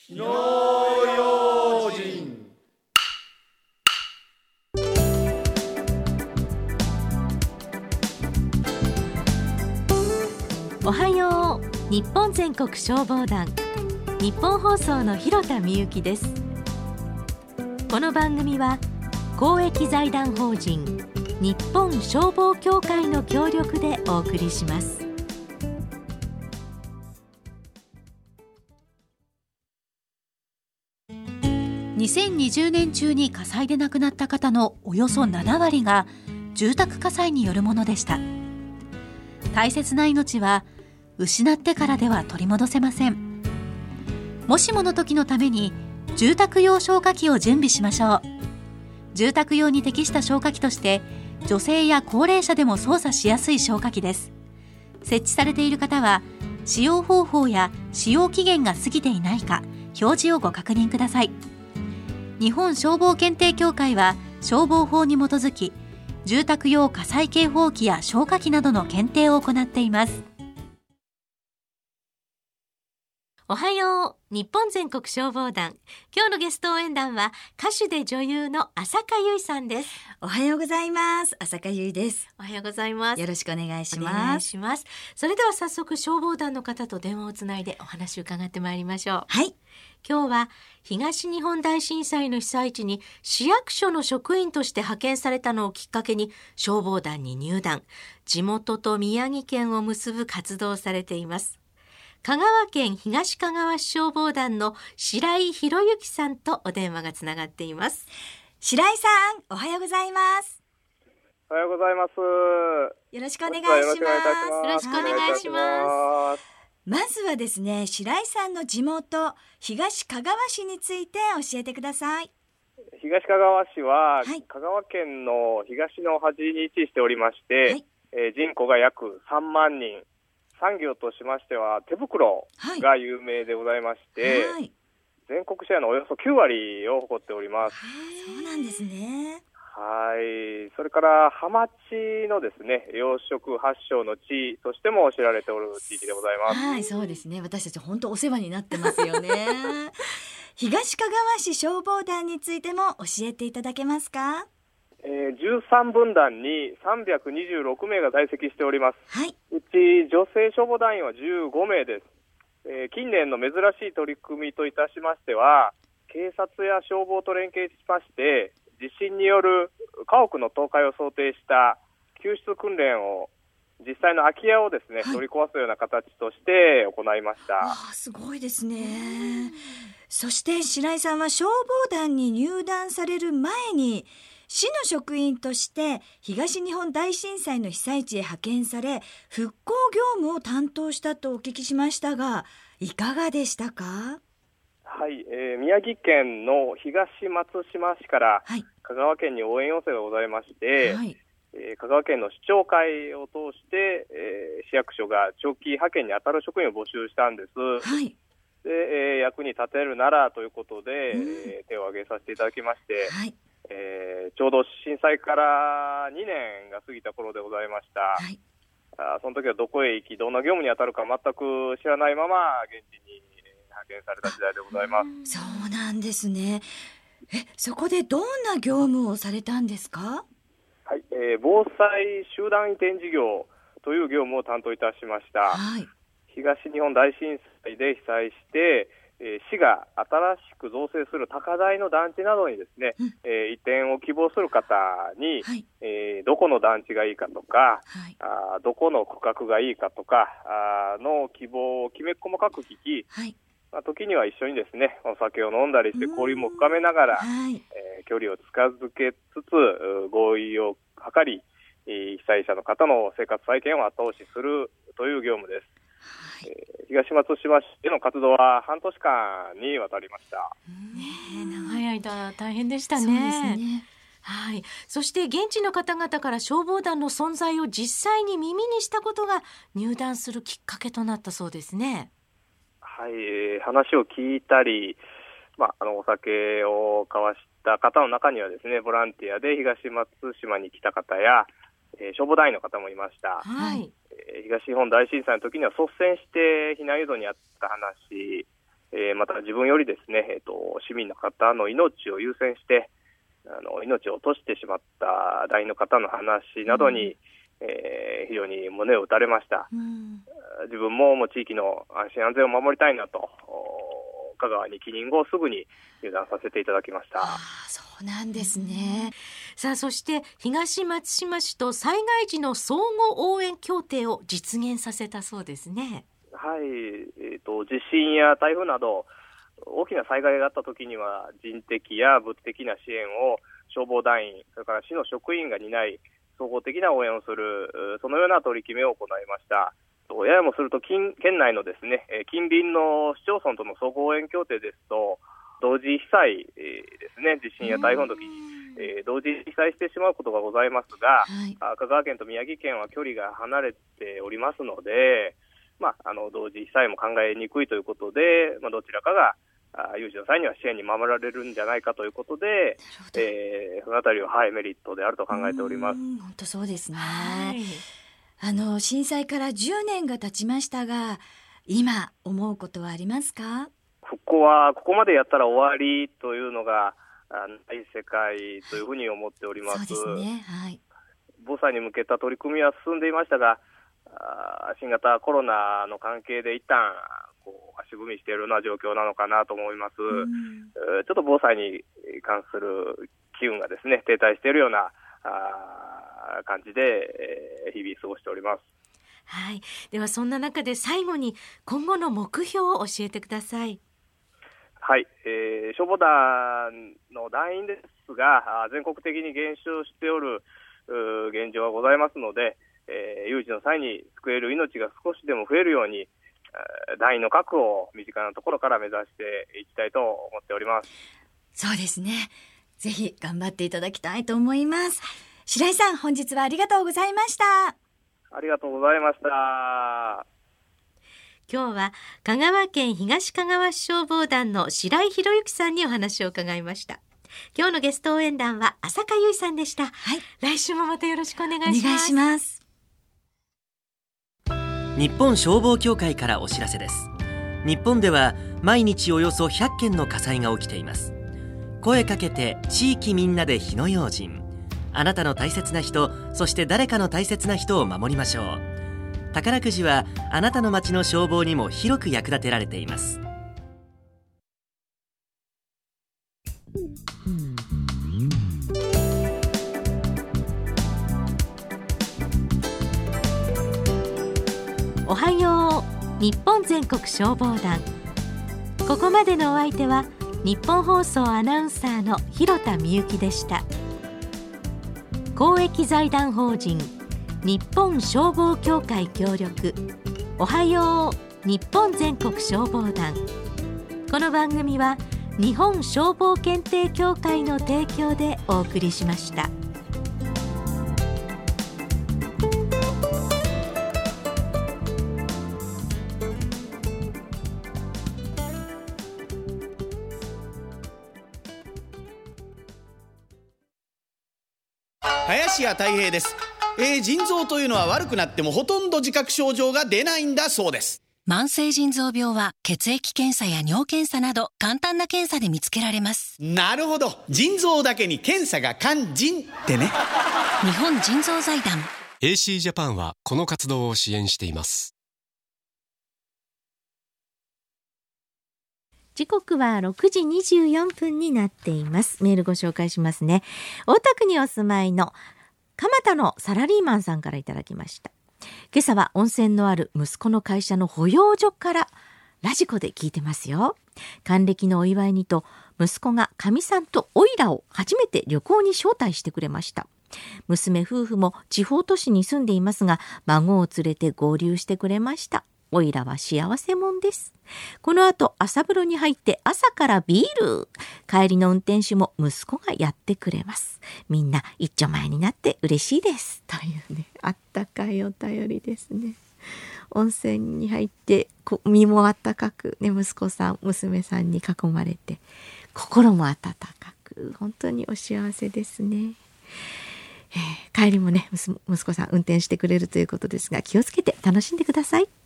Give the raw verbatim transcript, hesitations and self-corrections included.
火の用心。 おはよう。日本全国消防団、日本放送の広田美由です。この番組は公益財団法人日本消防協会の協力でお送りします。にせんにじゅうねん中に火災で亡くなった方のおよそななわりが住宅火災によるものでした。大切な命は失ってからでは取り戻せません。もしもの時のために住宅用消火器を準備しましょう。住宅用に適した消火器として女性や高齢者でも操作しやすい消火器です。設置されている方は使用方法や使用期限が過ぎていないか表示をご確認ください。日本消防検定協会は消防法に基づき住宅用火災警報器や消火器などの検定を行っています。おはよう。日本全国消防団、今日のゲスト応援団は歌手で女優の浅香唯さんです。 おはようございます。浅香唯です。 おはようございます。 よろしくお願いします。 お願いします。それでは早速消防団の方と電話をつないでお話を伺ってまいりましょう。 はい。 今日は東日本大震災の被災地に市役所の職員として派遣されたのをきっかけに消防団に入団、地元と宮城県を結ぶ活動をされています。香川県東かがわ市消防団の白井博之さんとお電話がつながっています。 白井さん、おはようございます。 おはようございます。 よろしくお願いします。 よろしくお願いします。 まずはですね、白井さんの地元東かがわ市について教えてください。 東かがわ市は、 はい、 香川県の東の端に位置しておりまして、 はい、 えー、人口が約さんまんにん、産業としましては手袋が有名でございまして、はい、全国シェアのおよそきゅうわりを誇っております。 そうなんですね。 はい。それからハマチのですね、養殖発祥の地としても知られておる地域でございます。 はい、そうですね。私たち本当お世話になってますよね。東かがわ市消防団についても教えていただけますか？ えー、じゅうさんぶんだんにさんびゃくにじゅうろくめいが在籍しております。 はい。 うち女性消防団員はじゅうごめいです。えー、近年の珍しい取り組みといたしましては、警察や消防と連携しまして地震による家屋の倒壊を想定した救出訓練を実際の空き家をですね、はい、取り壊すような形として行いました。 あ、すごいですね。そして白井さんは消防団に入団される前に市の職員として東日本大震災の被災地へ派遣され復興業務を担当したとお聞きしましたが、いかがでしたか？ はい、えー、宮城県の東松島市から香川県に応援要請がございまして、はい、えー、香川県の市長会を通して、えー、市役所が長期派遣に当たる職員を募集したんです。 はい、 で、えー、役に立てるならということで、うん、えー、手を挙げさせていただきまして、はい、えー、ちょうど震災からにねんが過ぎた頃でございました。はい、あ、その時はどこへ行きどんな業務に当たるか全く知らないまま現地に派遣された時代でございます。 そうなんですね。え、そこでどんな業務をされたんですか？ はい、えー、防災集団移転事業という業務を担当いたしました。 はい、 東日本大震災で被災して、えー、市が新しく造成する高台の団地などにですね、うん、えー、移転を希望する方に、はい、えー、どこの団地がいいかとか、はい、あ、どこの区画がいいかとかあの希望をきめ細かく聞き、はい、まあ、時には一緒にですねお酒を飲んだりして交流も深めながら、はい、えー、距離を近づけつつ合意を図り被災者の方の生活再建を後押しするという業務です。はい、えー、東松島市での活動は半年間にわたりました。 ね、長い間大変でしたね。 そうですね。 はい、そして現地の方々から消防団の存在を実際に耳にしたことが入団するきっかけとなったそうですね。 はい、話を聞いたり、まあ、あのお酒を交わした方の中にはですね、ボランティアで東松島に来た方や、えー、消防団員の方もいました。 はい、 えー、東日本大震災の時には率先して避難誘導にあった話、 えー、また自分よりですね、えー、と市民の方の命を優先してあの命を落としてしまった団員の方の話などに、うんえー、非常に胸を打たれました、うん、自分ももう地域の安心安全を守りたいなと香川に帰任後すぐに入団させていただきました。 あそうなんですね、うん、さあそして東松島市と災害時の相互応援協定を実現させたそうですね。 はい、えーと、地震や台風など大きな災害があったときには人的や物的な支援を消防団員それから市の職員が担い総合的な応援をするそのような取り決めを行いました。ややもすると近県内のですね近隣の市町村との総合応援協定ですと同時被災ですね地震や台風の時にえー、同時に被災してしまうことがございますが、はい、香川県と宮城県は距離が離れておりますのでまあ、あの同時被災も考えにくいということで、まあ、どちらかがあ有事の際には支援に守られるんじゃないかということで、えー、そのあたりは、はい、メリットであると考えております。 本当そうですね、はい、あの震災からじゅうねんが経ちましたが今思うことはありますか？ 復興はここまでやったら終わりというのがない世界というふうに思っております。 そうですね、はい、 防災に向けた取り組みは進んでいましたが新型コロナの関係で一旦こう足踏みしているような状況なのかなと思います、うん、ちょっと防災に関する機運がですね停滞しているようなあ感じで、えー、日々過ごしております。 はい、ではそんな中で最後に今後の目標を教えてください。 はい、えー、消防団の団員ですが全国的に減少しておる現状がございますのでえー、有事の際に救える命が少しでも増えるように、えー、団員の確保を身近なところから目指していきたいと思っております。 そうですね、ぜひ頑張っていただきたいと思います。白井さん、本日はありがとうございました。 ありがとうございました。 今日は香川県東かがわ市消防団の白井博之さんにお話を伺いました。今日のゲスト応援団は浅香唯さんでした、はい、来週もまたよろしくお願いします。 お願いします。 日本消防協会からお知らせです。日本では毎日およそひゃっけんの火災が起きています。声かけて地域みんなで火の用心。あなたの大切な人、そして誰かの大切な人を守りましょう。宝くじはあなたの町の消防にも広く役立てられています。 おはよう日本全国消防団。ここまでのお相手は日本放送アナウンサーの広田みゆきでした。公益財団法人日本消防協会協力、おはよう日本全国消防団。この番組は日本消防検定協会の提供でお送りしました。 林家たい平です、えー、腎臓というのは悪くなってもほとんど自覚症状が出ないんだそうです。 慢性腎臓病は血液検査や尿検査など簡単な検査で見つけられます。 なるほど、腎臓だけに検査が肝腎ってね。 日本腎臓財団エーシー ジャパンはこの活動を支援しています。 時刻はろくじにじゅうよんぷんになっています。メールご紹介しますね。大田区にお住まいの蒲田のサラリーマンさんからいただきました。今朝は温泉のある息子の会社の保養所からラジコで聞いてますよ。還暦のお祝いにと息子がかみさんとオイラを初めて旅行に招待してくれました。娘夫婦も地方都市に住んでいますが孫を連れて合流してくれました。おいらは幸せもんです。この後朝風呂に入って朝からビール。帰りの運転手も息子がやってくれます。みんな一丁前になって嬉しいです。というね、あったかいお便りですね。温泉に入って身もあったかく、ね、息子さん娘さんに囲まれて心も温かく、本当にお幸せですね。えー、帰りもね息子さん運転してくれるということですが気をつけて楽しんでください。